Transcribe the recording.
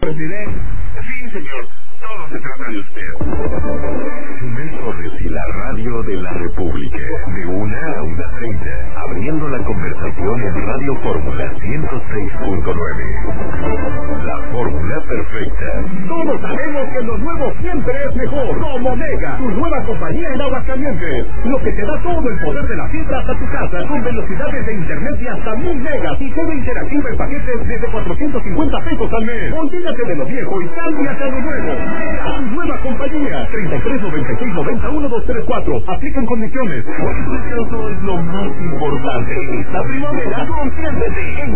Presidente. Sí, señor. Todo se trata de usted. Chumel Torres y la radio de la República. De 1 a 1:30. Abriendo la conversación en Radio Fórmula 106.9. La fórmula perfecta. Todos sabemos que lo nuevo siempre es mejor. Como Mega, tu nueva compañía en Aguascalientes. Lo que te da todo el poder de la fibra hasta tu casa, con velocidades de internet de hasta 1000 megas y todo interactivo en paquetes desde 450 pesos al mes. Olvídate de lo viejo y cámbiate a lo nuevo. Mega, tu nueva compañía. 33 96 90 1234. Aplican condiciones. Eso es lo más importante. Esta primavera, consiéntete en